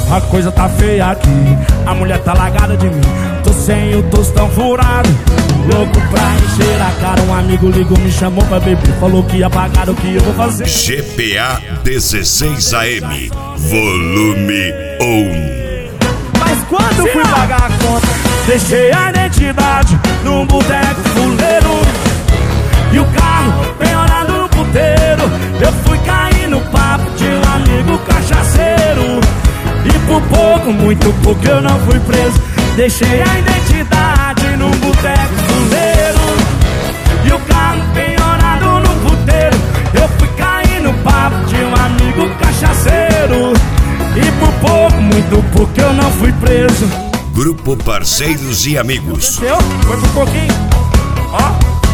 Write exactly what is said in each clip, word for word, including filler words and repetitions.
A coisa tá feia aqui, a mulher tá largada de mim. Tô sem o tostão furado, louco pra encher a cara. Um amigo ligou, me chamou pra beber, falou que ia pagar, o que eu vou fazer? G P A dezesseis A M, volume um. Mas quando fui pagar a conta, deixei a identidade num boteco fuleiro e o carro penhorado no puteiro. Eu fui cair no papo de um amigo cachaceiro, e por pouco, muito pouco eu não fui preso. Deixei a identidade num boteco fuleiro e o carro penhorado no puteiro. Eu fui cair no papo de um amigo cachaceiro, e por pouco, muito pouco eu não fui preso. Grupo Parceiros e Amigos. Eu? Foi por pouquinho. Ó,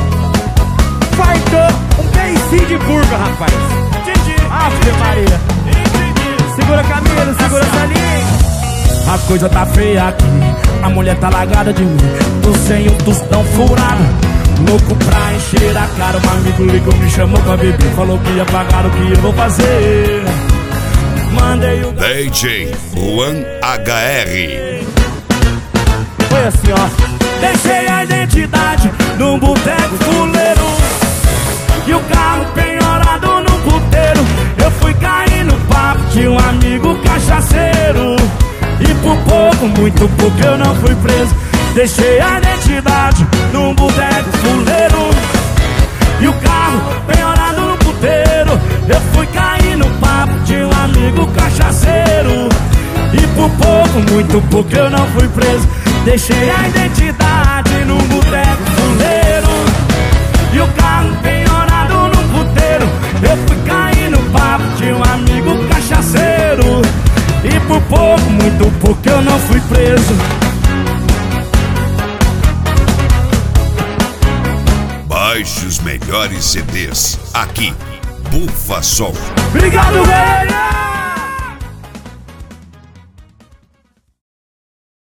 fartou um beicinho de burga, rapaz. Entendi. Ave Maria. Entendi. Segura Camilo, segura Salinho. A coisa tá feia aqui, a mulher tá largada de mim. Tô sem o tostão furado, louco pra encher a cara. Um amigo ligou, me chamou pra beber, falou que ia pagar, o que eu vou fazer? Mandei o D J Juan H R. Foi assim, ó. Deixei a identidade num boteco fuleiro e o carro penhorado no puteiro. Eu fui cair no papo de um amigo cachaceiro, e por pouco, muito pouco eu não fui preso. Deixei a identidade num boteco fuleiro e o carro penhorado no puteiro. Eu fui cair no papo de um amigo cachaceiro, e por pouco, muito pouco eu não fui preso. Deixei a identidade num boteco fuleiro e o carro penhorado no puteiro. Eu fui cair no papo de um amigo cachaceiro, e por pouco, muito pouco eu não fui preso. Baixe os melhores C Ds aqui, Bufa Som. Obrigado, velho!